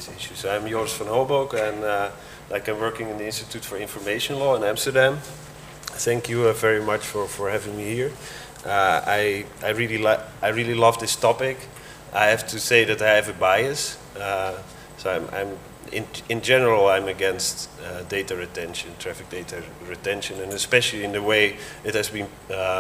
these issues. I'm Joris van Hobock, and I'm working in the Institute for Information Law in Amsterdam. Thank you very much for having me here. I really love this topic. I have to say that I have a bias. So in general, I'm against data retention, traffic data retention, and especially in the way it has been.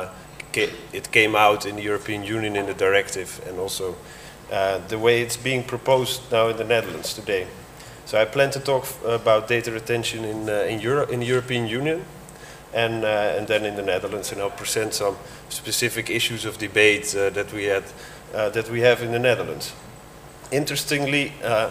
It came out in the European Union in the directive, and also the way it's being proposed now in the Netherlands today. So I plan to talk about data retention in the European Union, and then in the Netherlands, and I'll present some specific issues of debate that we have in the Netherlands. Interestingly,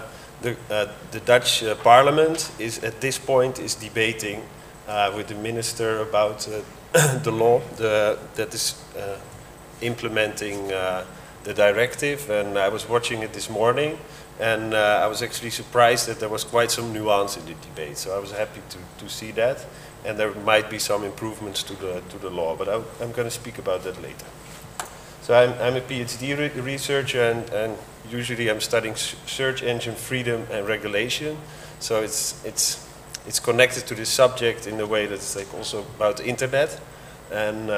the Dutch Parliament is at this point debating with the minister about the law that is implementing the directive, and I was watching it this morning, and I was actually surprised that there was quite some nuance in the debate. So I was happy to see that, and there might be some improvements to the law, but I'm going to speak about that later. So I'm a PhD researcher, and usually I'm studying search engine freedom and regulation. So it's connected to this subject in a way that's also about the internet, and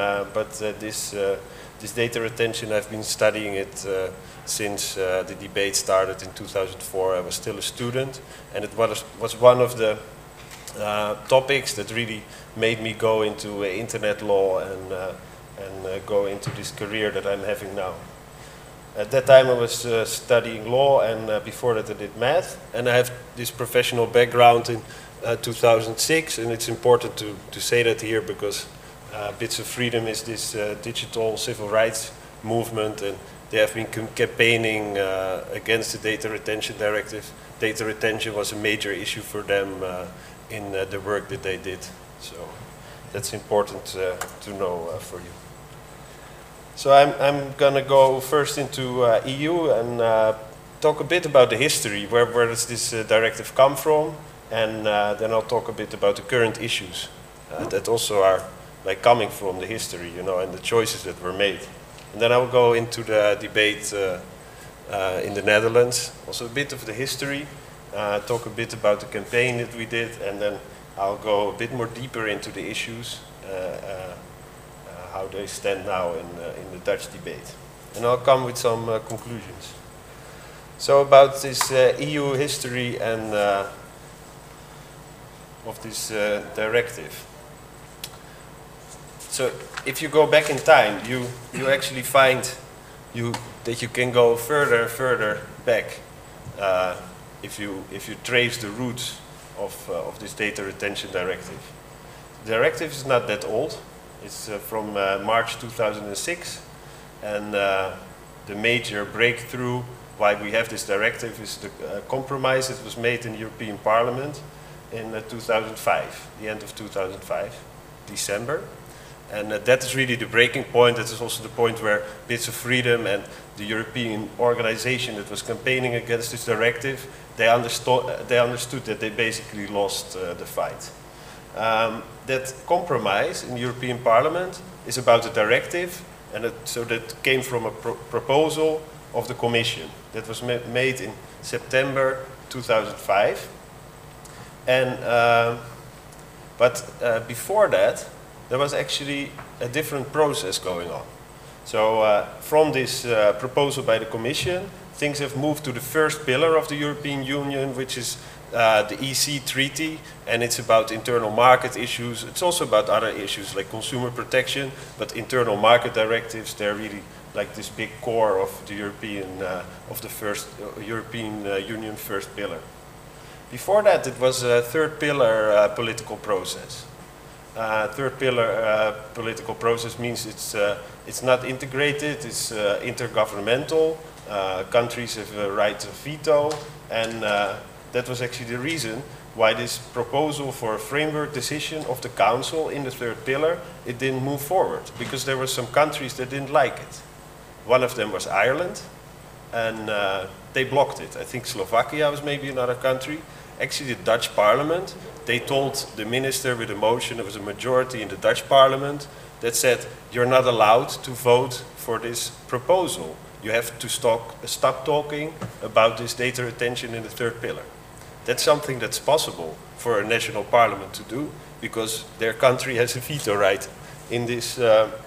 this data retention, I've been studying it since the debate started in 2004. I was still a student, and it was one of the topics that really made me go into internet law and go into this career that I'm having now. At that time I was studying law, and before that I did math, and I have this professional background in 2006, and it's important to say that here because Bits of Freedom is this digital civil rights movement, and they have been campaigning against the data retention directive. Data retention was a major issue for them in the work that they did. So that's important to know for you. So I'm going to go first into EU and talk a bit about the history. Where does this directive come from? And then I'll talk a bit about the current issues that also are coming from the history, and the choices that were made. And then I will go into the debate in the Netherlands, also a bit of the history, talk a bit about the campaign that we did, and then I'll go a bit more deeper into the issues, how they stand now in the Dutch debate. And I'll come with some conclusions. So about this EU history and of this directive. So if you go back in time, you actually find that you can go further and further back if you trace the roots of this data retention directive. The directive is not that old. It's from March 2006, and the major breakthrough why we have this directive is the compromise that was made in the European Parliament in 2005, the end of 2005, December. And that is really the breaking point. That is also the point where Bits of Freedom and the European organization that was campaigning against this directive, they understood that they basically lost the fight. That compromise in the European Parliament is about the directive, and so that came from a proposal of the Commission that was made in September 2005. And but before that, there was actually a different process going on. So from this proposal by the Commission, things have moved to the first pillar of the European Union, which is the EC Treaty, and it's about internal market issues. It's also about other issues like consumer protection, but internal market directives, they're really like this big core of the European, of the first European Union first pillar. Before that, it was a third pillar political process. Third pillar political process means it's not integrated, it's intergovernmental. Countries have a right of veto, and that was actually the reason why this proposal for a framework decision of the Council in the third pillar, it didn't move forward, because there were some countries that didn't like it. One of them was Ireland, and they blocked it. I think Slovakia was maybe another country. Actually, the Dutch Parliament, they told the minister with a motion, there was a majority in the Dutch Parliament, that said, you're not allowed to vote for this proposal. you have to stop talking about this data retention in the third pillar. That's something that's possible for a national parliament to do, because their country has a veto right in this,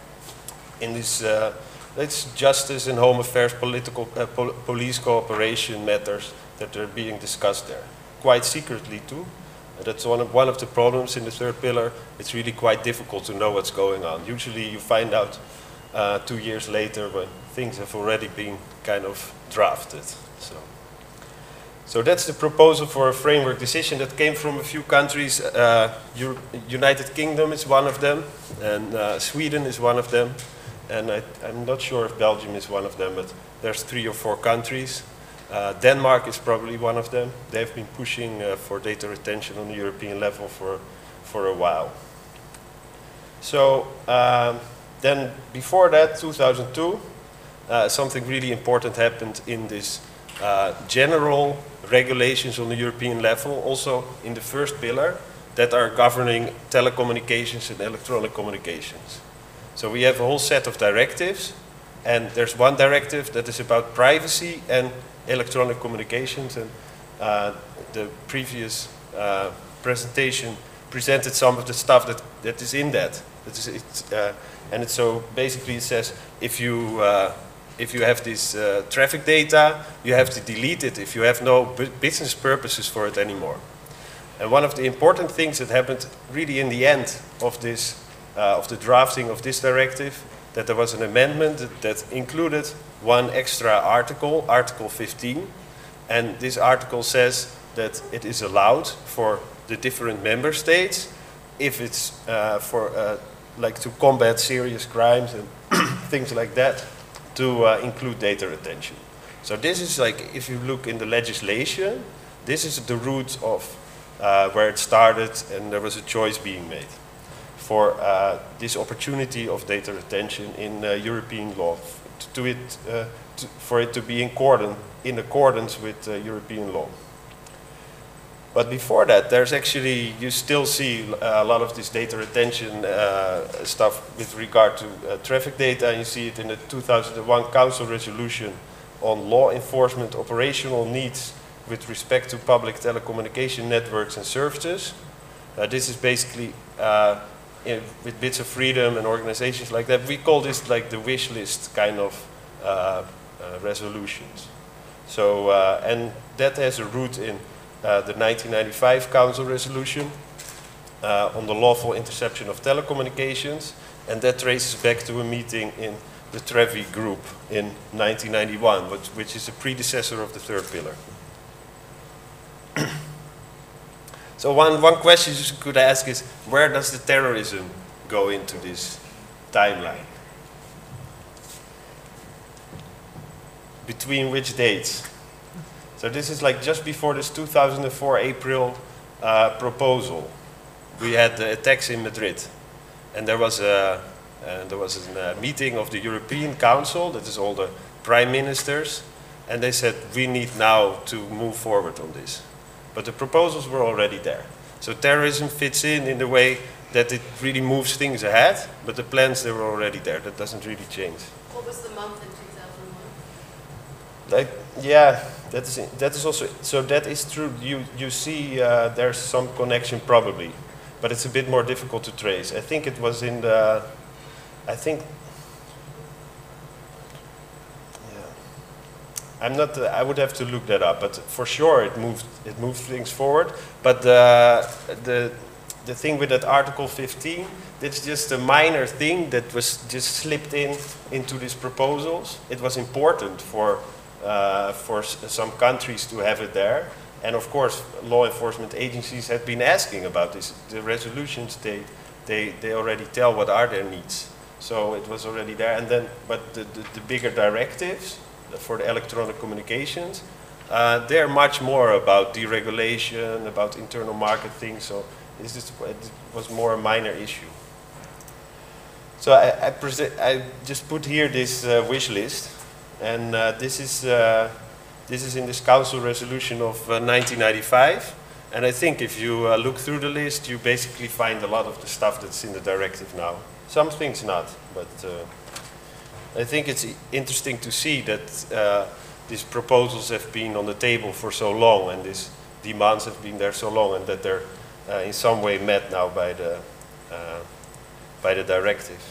it's justice and home affairs, political, police cooperation matters that are being discussed there, quite secretly too. That's one of the problems in the third pillar. It's really quite difficult to know what's going on. Usually you find out 2 years later when things have already been kind of drafted. So that's the proposal for a framework decision that came from a few countries. United Kingdom is one of them, and Sweden is one of them. And I'm not sure if Belgium is one of them, but there's 3 or 4 countries. Denmark is probably one of them. They've been pushing for data retention on the European level for a while. So then before that, 2002, something really important happened in this general regulations on the European level, also in the first pillar, that are governing telecommunications and electronic communications. So we have a whole set of directives, and there's one directive that is about privacy and electronic communications, and the previous presentation presented some of the stuff that is in that. And so basically it says if you have this traffic data, you have to delete it if you have no business purposes for it anymore. And one of the important things that happened really in the end of this, of the drafting of this directive, that there was an amendment that included one extra article, Article 15, and this article says that it is allowed for the different member states, if it's like to combat serious crimes and things like that, to include data retention. So this is like, if you look in the legislation, this is the root of where it started, and there was a choice being made for this opportunity of data retention in European law, for it to be in accordance with European law. But before that, there's actually, you still see a lot of this data retention stuff with regard to traffic data, and you see it in the 2001 Council resolution on law enforcement operational needs with respect to public telecommunication networks and services. This is basically, with Bits of Freedom and organizations like that, we call this like the wish list kind of resolutions. So, and that has a root in the 1995 Council resolution on the lawful interception of telecommunications, and that traces back to a meeting in the Trevi Group in 1991, which is a predecessor of the third pillar. So one question you could ask is, where does the terrorism go into this timeline? Between which dates? So this is like just before this 2004 April proposal. We had the attacks in Madrid, and there was a meeting of the European Council, that is all the prime ministers, and they said we need now to move forward on this. But the proposals were already there. So terrorism fits in the way that it really moves things ahead, but the plans, they were already there. That doesn't really change. What was the month in 2001? Like, yeah, that is also, so that is true. You see there's some connection probably, but it's a bit more difficult to trace. I think it was in the, I would have to look that up, but for sure it moved things forward. But the thing with that Article 15, that's just a minor thing that was just slipped into these proposals. It was important for some countries to have it there, and of course law enforcement agencies have been asking about this. The resolutions, they already tell what are their needs, so it was already there. And then, but the bigger directives for the electronic communications, they're much more about deregulation, about internal market things, so it was more a minor issue. So I just put here this wish list, and this is in this council resolution of 1995, and I think if you look through the list, you basically find a lot of the stuff that's in the directive now. Some things not, but I think it's interesting to see that these proposals have been on the table for so long, and these demands have been there so long, and that they're in some way met now by the directive.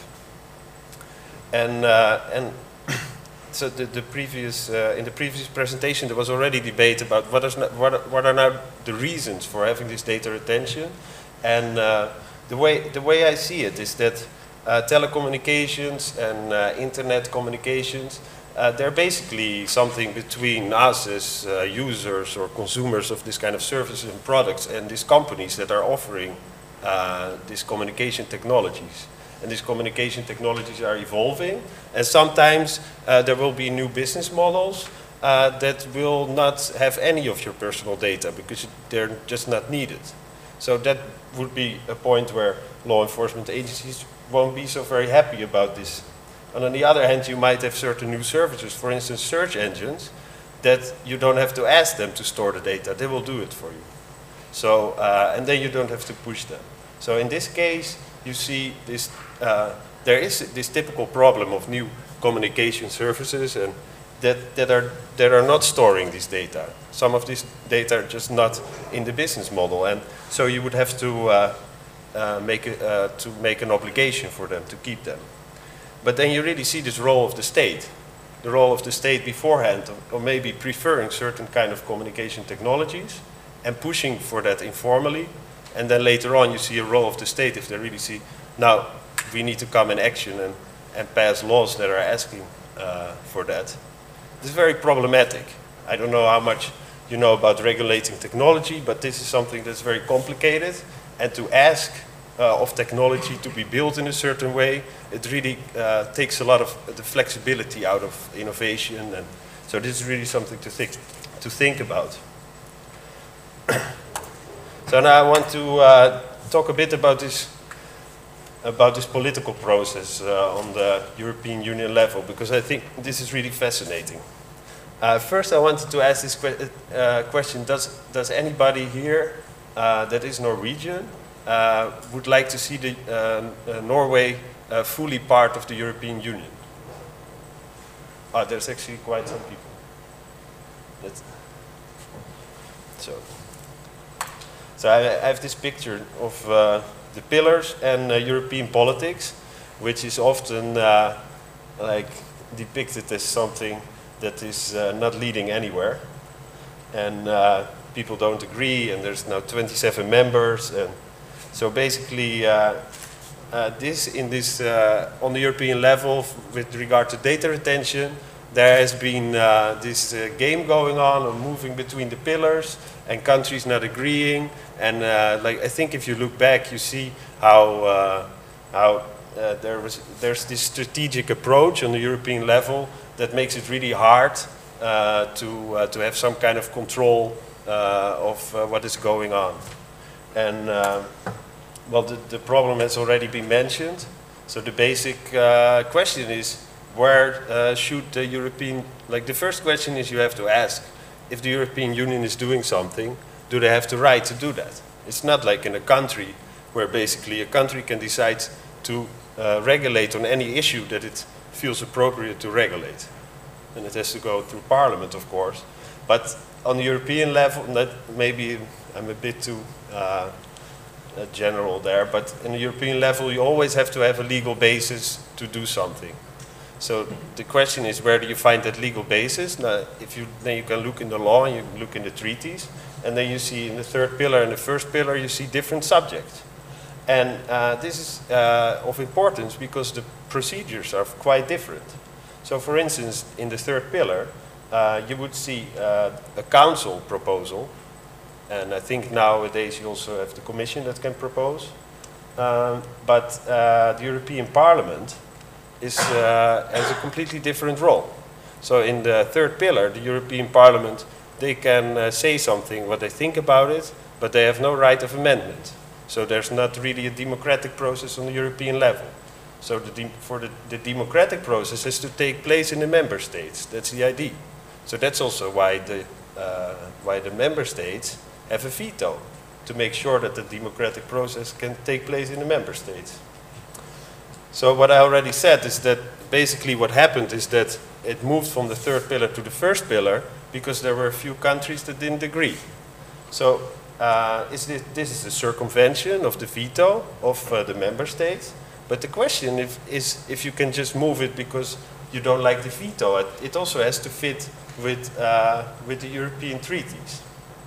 And so the previous in the previous presentation there was already debate about what are now the reasons for having this data retention, and the way I see it is that telecommunications and internet communications, they're basically something between us as users or consumers of this kind of services and products and these companies that are offering these communication technologies. And these communication technologies are evolving, and sometimes there will be new business models that will not have any of your personal data because they're just not needed. So that would be a point where law enforcement agencies won't be so very happy about this. And on the other hand, you might have certain new services, for instance search engines, that you don't have to ask them to store the data, they will do it for you. So, and then you don't have to push them. So in this case, you see this, there is this typical problem of new communication services and that are not storing this data. Some of this data are just not in the business model, and so you would have to make an obligation for them to keep them. But then you really see this role of the state beforehand, or maybe preferring certain kind of communication technologies and pushing for that informally. And then later on you see a role of the state if they really see, now we need to come in action and pass laws that are asking for that. This is very problematic. I don't know how much you know about regulating technology, but this is something that's very complicated. And to ask of technology to be built in a certain way, it really takes a lot of the flexibility out of innovation. And so this is really something to think about. So now I want to talk a bit about this political process on the European Union level, because I think this is really fascinating. First I wanted to ask this question, does anybody here that is Norwegian would like to see Norway fully part of the European Union? There's actually quite some people. So I have this picture of the pillars and European politics, which is often like depicted as something that is not leading anywhere, and people don't agree, and there's now 27 members, and so basically on the European level with regard to data retention, there has been this game going on of moving between the pillars and countries not agreeing, and I think if you look back, you see how there's this strategic approach on the European level that makes it really hard to have some kind of control of what is going on. And well, the problem has already been mentioned. So the basic question is, where should the European, the first question is you have to ask, if the European Union is doing something, do they have the right to do that? It's not like in a country where basically a country can decide to regulate on any issue that it feels appropriate to regulate. And it has to go through Parliament, of course. But on the European level, maybe I'm a bit too general there, but in the European level you always have to have a legal basis to do something. So the question is, where do you find that legal basis? Now, then you can look in the law and you can look in the treaties, and then you see in the third pillar and the first pillar you see different subjects. And this is of importance because the procedures are quite different. So for instance, in the third pillar, you would see a council proposal, and I think nowadays you also have the Commission that can propose. But the European Parliament has a completely different role. So in the third pillar, the European Parliament, they can say something, what they think about it, but they have no right of amendment. So there's not really a democratic process on the European level. So the democratic process has to take place in the member states. That's the idea. So that's also why the member states have a veto, to make sure that the democratic process can take place in the member states. So what I already said is that basically what happened is that it moved from the third pillar to the first pillar because there were a few countries that didn't agree. So this is a circumvention of the veto of the member states. But the question is if you can just move it because you don't like the veto. It also has to fit with the European treaties.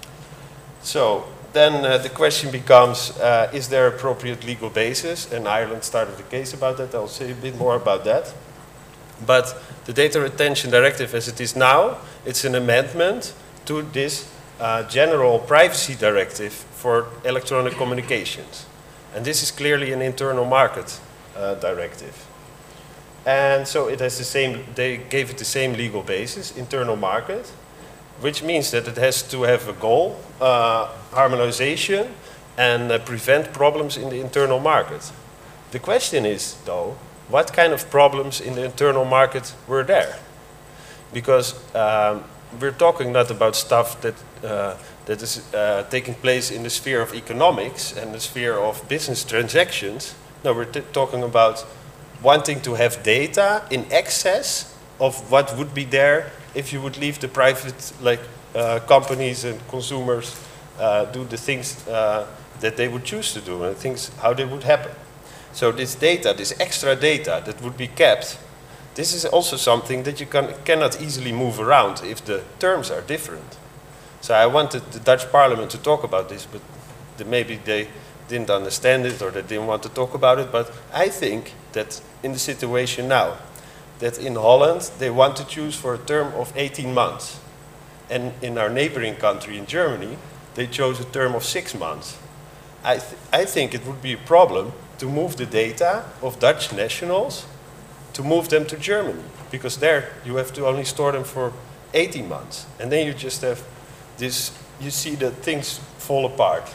So then the question becomes, is there appropriate legal basis? And Ireland started a case about that. I'll say a bit more about that. But the Data Retention Directive as it is now, it's an amendment to this General Privacy Directive for electronic communications. And this is clearly an internal market directive. And so it has the same, they gave it the same legal basis, internal market, which means that it has to have a goal, harmonization, and prevent problems in the internal market. The question is, though, what kind of problems in the internal market were there? Because we're talking not about stuff that, that is taking place in the sphere of economics and the sphere of business transactions. No, we're talking about wanting to have data in excess of what would be there if you would leave the private companies and consumers do the things that they would choose to do and things how they would happen. So this data, this extra data that would be kept, this is also something that you cannot easily move around if the terms are different. So I wanted the Dutch Parliament to talk about this, but maybe they didn't understand it or they didn't want to talk about it. But I think that in the situation now, that in Holland they want to choose for a term of 18 months. And in our neighboring country, in Germany, they chose a term of 6 months. I think it would be a problem to move the data of Dutch nationals to move them to Germany, because there you have to only store them for 18 months. And then you just have this, you see that things fall apart.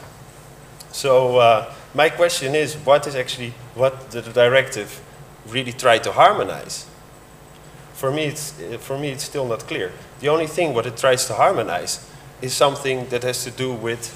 So my question is, what is actually what the directive really tried to harmonize? For me, it's still not clear. The only thing what it tries to harmonize is something that has to do with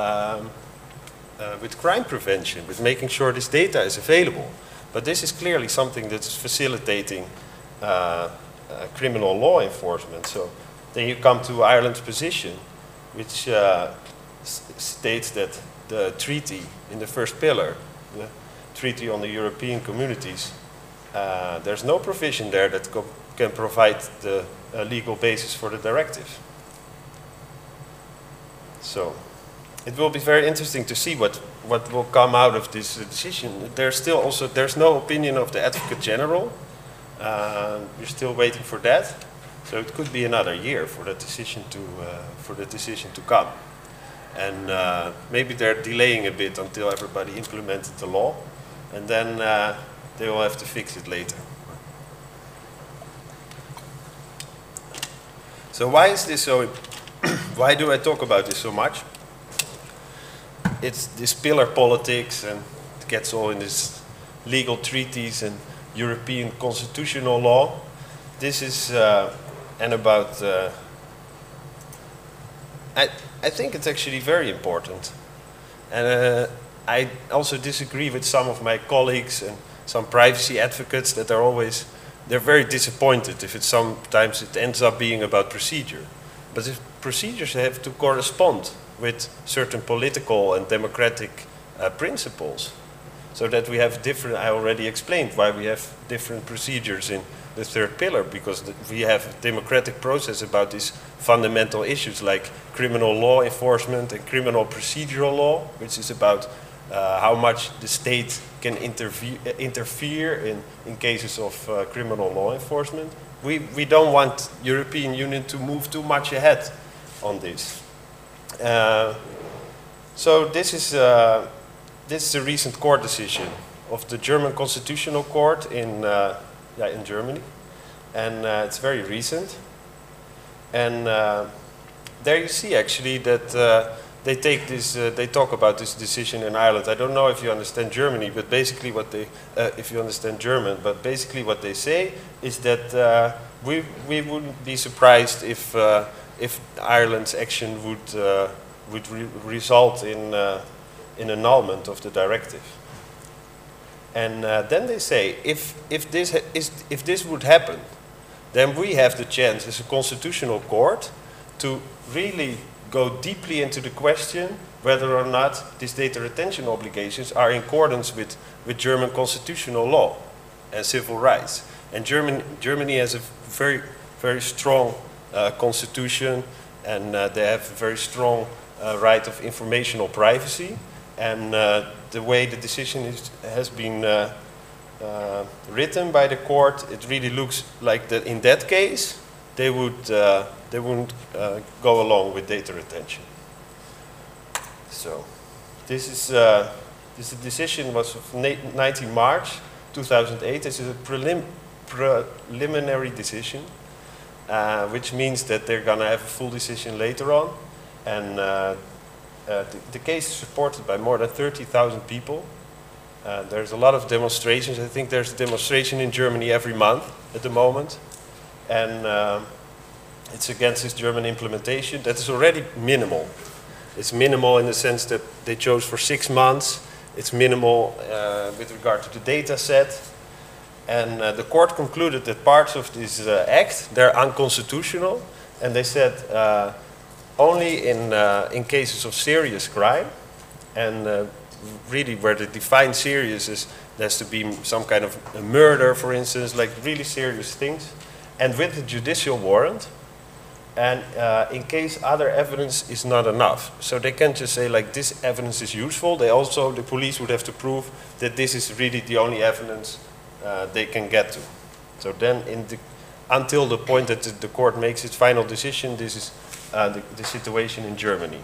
crime prevention, with making sure this data is available. But this is clearly something that's facilitating criminal law enforcement. So then you come to Ireland's position, which states that the treaty in the first pillar, the Treaty on the European Communities, there's no provision there that can provide the legal basis for the directive. So it will be very interesting to see what will come out of this decision. There's no opinion of the Advocate General. We're still waiting for that. So it could be another year for the decision to come. And maybe they're delaying a bit until everybody implemented the law, and then they will have to fix it later. So why is this so? Why do I talk about this so much? It's this pillar politics, and it gets all in this legal treaties and European constitutional law. This is and about. I think it's actually very important, and I also disagree with some of my colleagues and some privacy advocates that they're very disappointed if sometimes it ends up being about procedure. But if procedures have to correspond with certain political and democratic principles, so that we have different, I already explained why we have different procedures in the third pillar, because we have a democratic process about these fundamental issues like criminal law enforcement and criminal procedural law, which is about how much the state can interfere in cases of criminal law enforcement. We don't want European Union to move too much ahead on this. So this is a recent court decision of the German Constitutional Court in Germany, and it's very recent. And there you see actually that they take this. They talk about this decision in Ireland. I don't know if you understand Germany, but basically what they, if you understand German, but basically what they say is that we wouldn't be surprised if Ireland's action would result in annulment of the directive. And then they say, if this would happen, then we have the chance as a constitutional court to really go deeply into the question whether or not these data retention obligations are in accordance with German constitutional law and civil rights. And Germany has a very, very strong constitution, and they have a very strong right of informational privacy. And the way the decision has been written by the court, it really looks like that in that case they wouldn't go along with data retention. So this decision was of 19 March 2008. This is a preliminary decision, which means that they're going to have a full decision later on. And the case is supported by more than 30,000 people. There's a lot of demonstrations. I think there's a demonstration in Germany every month at the moment. And it's against this German implementation. That is already minimal. It's minimal in the sense that they chose for 6 months. It's minimal with regard to the data set. And the court concluded that parts of this act, they're unconstitutional. And they said only in cases of serious crime, and really where they define serious is there has to be some kind of a murder, for instance, like really serious things, and with a judicial warrant. And in case other evidence is not enough. So they can't just say like this evidence is useful. The police would have to prove that this is really the only evidence they can get to. So then until the point that the court makes its final decision, this is the situation in Germany.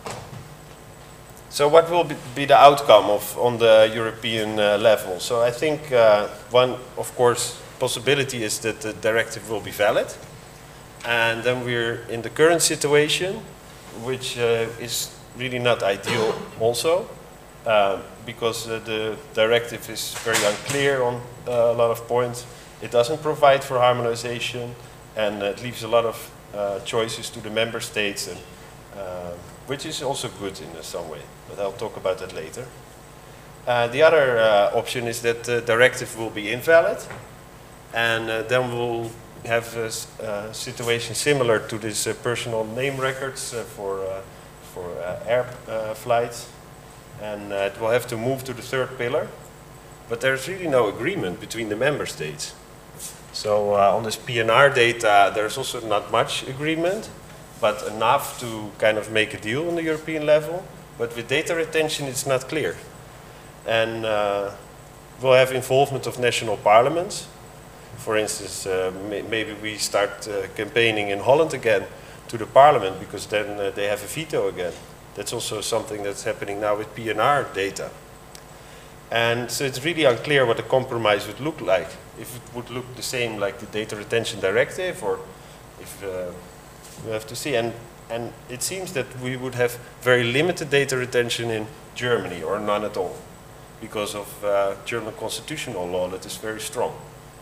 So what will be the outcome on the European level? So I think one, of course, possibility is that the directive will be valid. And then we're in the current situation, which is really not ideal also, because the directive is very unclear on a lot of points. It doesn't provide for harmonization, and it leaves a lot of choices to the member states, and, which is also good in some way, but I'll talk about that later. The other option is that the directive will be invalid, and then we'll have a situation similar to this personal name records for air flights, and it will have to move to the third pillar. But there's really no agreement between the member states. So on this PNR data, there's also not much agreement, but enough to kind of make a deal on the European level. But with data retention, it's not clear. And we'll have involvement of national parliaments. For instance, maybe we start campaigning in Holland again to the parliament, because then they have a veto again. That's also something that's happening now with PNR data. And so it's really unclear what a compromise would look like. If it would look the same like the data retention directive, or if we have to see. And it seems that we would have very limited data retention in Germany, or none at all, because of German constitutional law that is very strong.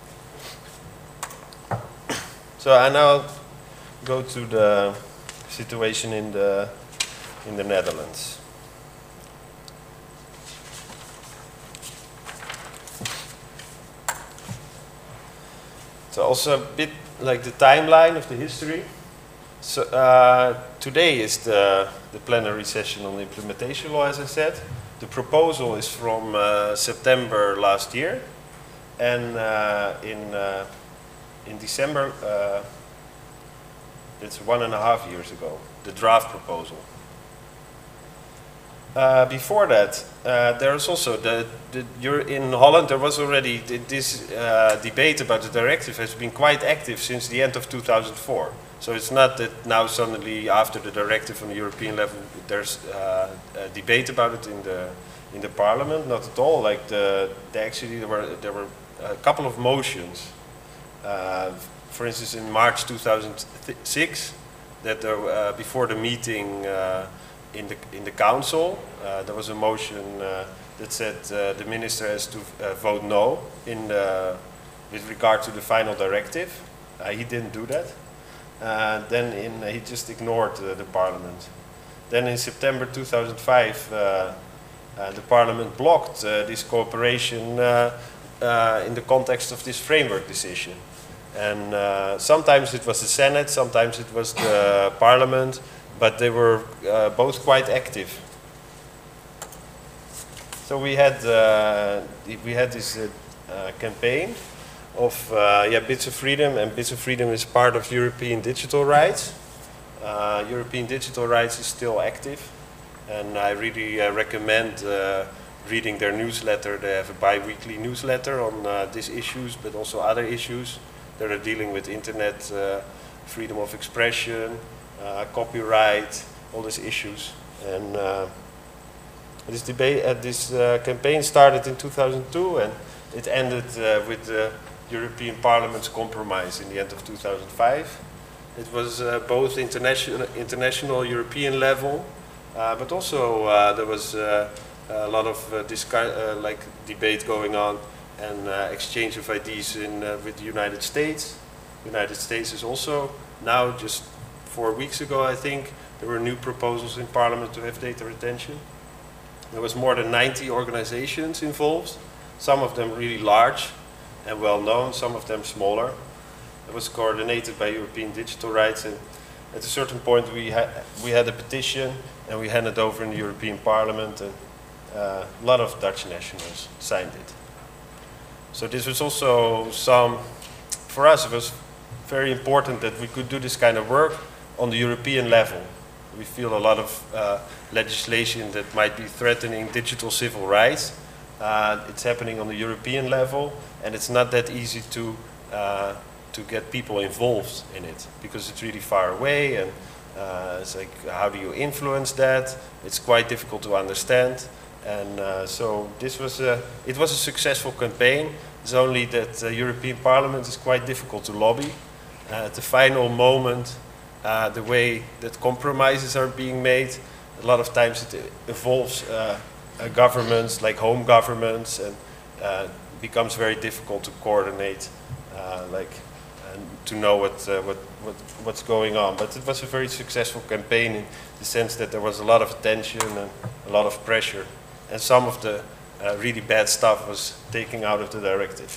So I now go to the situation in the Netherlands. So also a bit like the timeline of the history. So today is the plenary session on the implementation law, as I said. The proposal is from September last year, and in December, it's 1.5 years ago, the draft proposal. Before that, there was also in Holland there was already this debate about the directive has been quite active since the end of 2004. So it's not that now suddenly after the directive on the European level there's a debate about it in the parliament. Not at all. Like actually there were a couple of motions. For instance, in March 2006, that before the meeting in the council, there was a motion that said the minister has to vote no with regard to the final directive. He didn't do that. Then he just ignored the parliament. Then in September 2005, the Parliament blocked this cooperation in the context of this framework decision. And sometimes it was the Senate, sometimes it was the Parliament, but they were both quite active. So we had this campaign of Bits of Freedom, and Bits of Freedom is part of European Digital Rights. European Digital Rights is still active, and I really recommend reading their newsletter. They have a bi-weekly newsletter on these issues, but also other issues that are dealing with internet, freedom of expression, copyright, all these issues. And this debate, this campaign started in 2002, and it ended with the European Parliament's compromise in the end of 2005. It was both international European level, but also there was a lot of debate going on and exchange of ideas with the United States. The United States is also now, just 4 weeks ago I think, there were new proposals in Parliament to have data retention. There was more than 90 organizations involved, some of them really large and well known, some of them smaller. It was coordinated by European Digital Rights, and at a certain point we had a petition and we handed over in the European Parliament, and a lot of Dutch nationals signed it. So this was also for us it was very important that we could do this kind of work on the European level. We feel a lot of legislation that might be threatening digital civil rights. It's happening on the European level, and it's not that easy to get people involved in it, because it's really far away, and it's like, how do you influence that? It's quite difficult to understand. And so it was a successful campaign. It's only that the European Parliament is quite difficult to lobby. At the final moment, the way that compromises are being made, a lot of times it involves governments, like home governments, and becomes very difficult to coordinate, and to know what's going on. But it was a very successful campaign in the sense that there was a lot of attention and a lot of pressure, and some of the really bad stuff was taken out of the directive.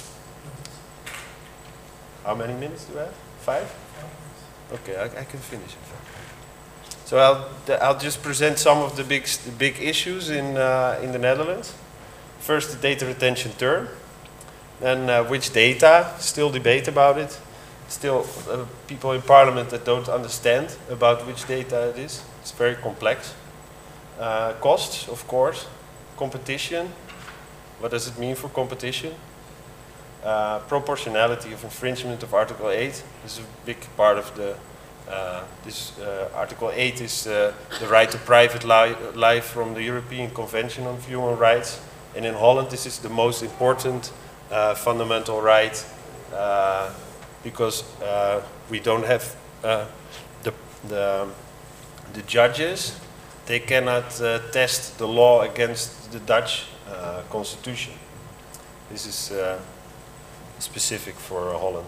How many minutes do I have? 5? Okay, I can finish it. So I'll just present some of the big issues in the Netherlands. First, the data retention term. Then which data, still debate about it. Still people in Parliament that don't understand about which data it is. It's very complex. Costs, of course. Competition. What does it mean for competition? Proportionality of infringement of Article 8. This is a big part of the Article 8 is the right to private life from the European Convention on Human Rights. And in Holland, this is the most important fundamental right, because we don't have the judges. They cannot test the law against the Dutch constitution. This is specific for Holland.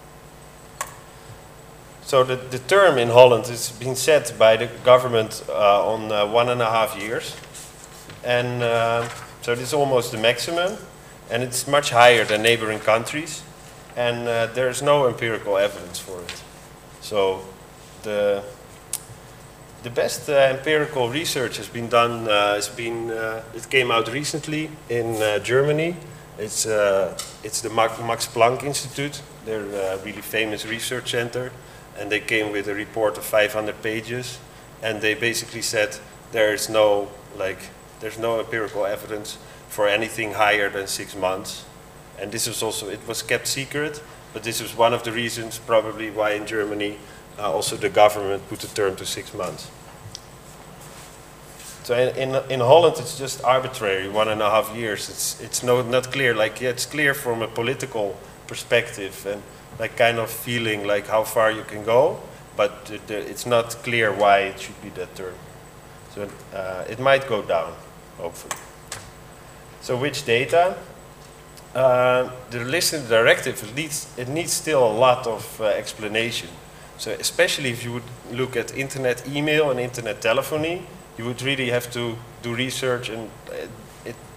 So the term in Holland has been set by the government on 1.5 years. And so this is almost the maximum. And it's much higher than neighboring countries. And there's no empirical evidence for it. So the best empirical research has been done, it came out recently in Germany. It's the Max Planck Institute. They're a really famous research center. And they came with a report of 500 pages. And they basically said there's no empirical evidence for anything higher than 6 months. And this was also, it was kept secret, but this was one of the reasons probably why in Germany also the government put the term to 6 months. So in Holland it's just arbitrary, 1.5 years. It's not clear, it's clear from a political perspective and kind of feeling like how far you can go, but it's not clear why it should be that term. So it might go down, hopefully. So which data? The list in the directive, it needs still a lot of explanation. So especially if you would look at internet email and internet telephony, you would really have to do research, and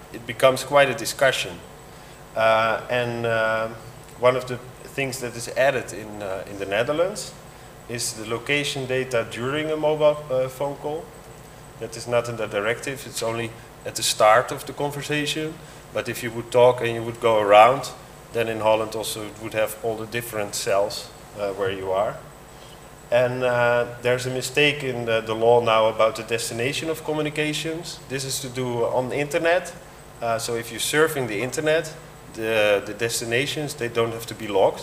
it becomes quite a discussion. And one of the things that is added in the Netherlands is the location data during a mobile phone call. That is not in the directive, it's only at the start of the conversation. But if you would talk and you would go around, then in Holland also it would have all the different cells where you are. And there's a mistake in the law now about the destination of communications. This is to do on the internet. So if you're surfing the internet, the destinations, they don't have to be logged.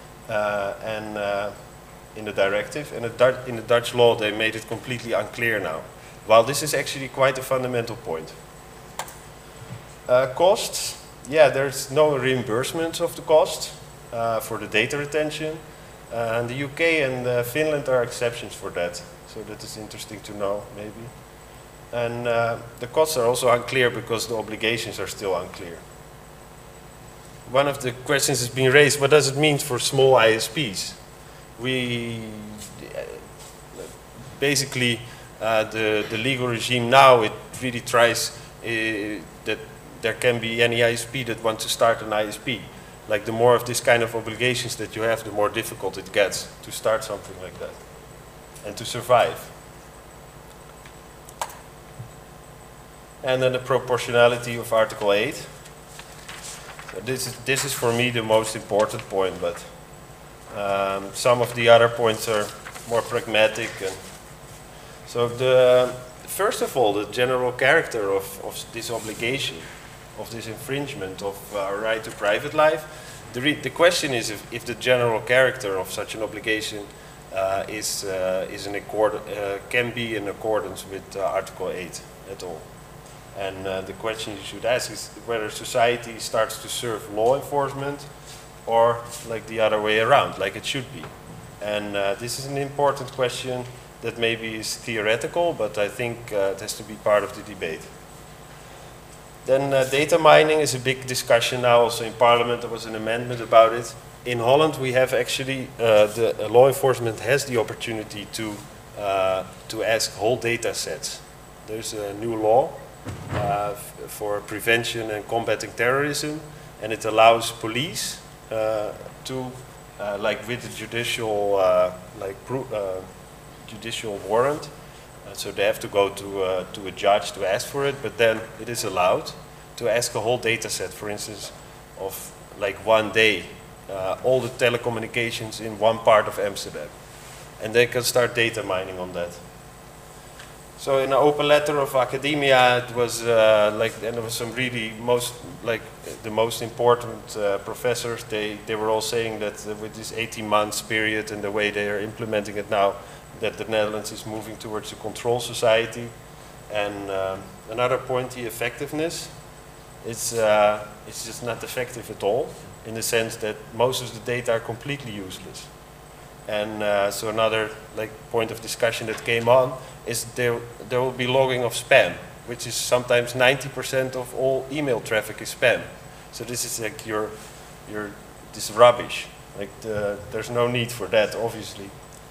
In the directive, and in the Dutch law they made it completely unclear now. While this is actually quite a fundamental point. Costs, yeah, there's no reimbursement of the cost for the data retention. And the UK and Finland are exceptions for that. So that is interesting to know, maybe. And the costs are also unclear because the obligations are still unclear. One of the questions has been raised, what does it mean for small ISPs? Basically, the legal regime now, it really tries that there can be any ISP that wants to start an ISP. Like the more of this kind of obligations that you have, the more difficult it gets to start something like that and to survive. And then the proportionality of Article 8. So this is for me the most important point, but some of the other points are more pragmatic. And so first of all, the general character of this obligation, of this infringement of our right to private life. The question is if the general character of such an obligation can be in accordance with Article 8 at all. And the question you should ask is whether society starts to serve law enforcement or like the other way around, like it should be. And this is an important question that maybe is theoretical, but I think it has to be part of the debate. Then data mining is a big discussion now. Also in Parliament there was an amendment about it. In Holland we have actually, the law enforcement has the opportunity to ask whole data sets. There's a new law for prevention and combating terrorism, and it allows police to, like with a judicial, judicial warrant, so they have to go to a judge to ask for it, but then it is allowed to ask a whole data set, for instance, of like one day, all the telecommunications in one part of Amsterdam. And they can start data mining on that. So in an open letter of academia, it was and there was some really the most important professors, they were all saying that with this 18 months period and the way they are implementing it now, that the Netherlands is moving towards a control society. And another point, the effectiveness, it's just not effective at all, in the sense that most of the data are completely useless. And so another point of discussion that came on is there will be logging of spam, which is sometimes 90% of all email traffic is spam. So this is like this rubbish. There's no need for that, obviously.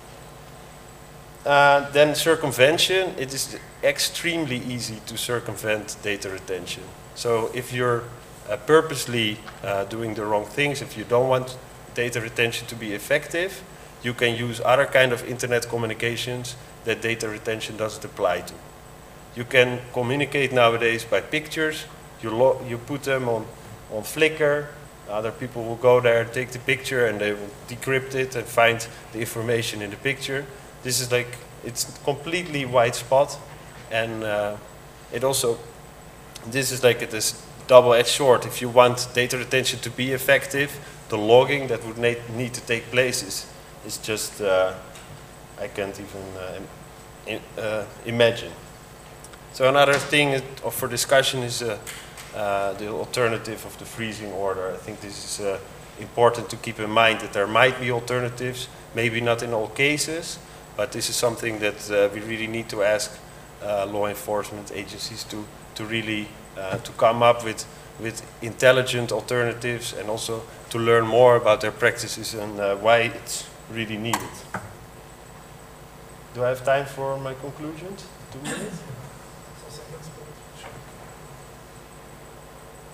Then circumvention, it is extremely easy to circumvent data retention. So if you're purposely doing the wrong things, if you don't want data retention to be effective, you can use other kind of internet communications that data retention doesn't apply to. You can communicate nowadays by pictures. You put them on Flickr. Other people will go there and take the picture and they will decrypt it and find the information in the picture. This is it's completely white spot, and this is this double-edged sword. If you want data retention to be effective, the logging that would need to take place is just, I can't even imagine. So another thing for discussion is the alternative of the freezing order. I think this is important to keep in mind, that there might be alternatives, maybe not in all cases, but this is something that we really need to ask law enforcement agencies to really to come up with intelligent alternatives, and also to learn more about their practices and why it's really needed. Do I have time for my conclusions? 2 minutes?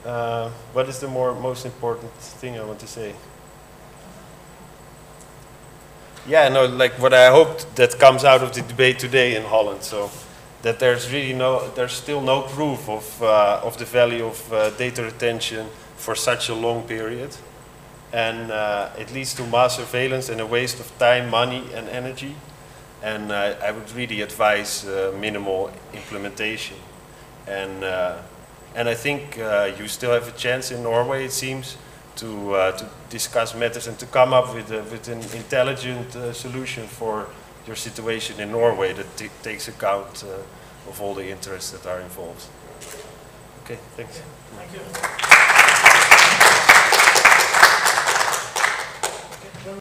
What is the most important thing I want to say? Yeah, no, like what I hoped that comes out of the debate today in Holland. So that there's really there's still no proof of the value of data retention for such a long period, and it leads to mass surveillance and a waste of time, money, and energy. And I would really advise minimal implementation. And I think you still have a chance in Norway, it seems, to discuss matters and to come up with an intelligent solution for your situation in Norway that takes account of all the interests that are involved. Okay, thanks. Thank you.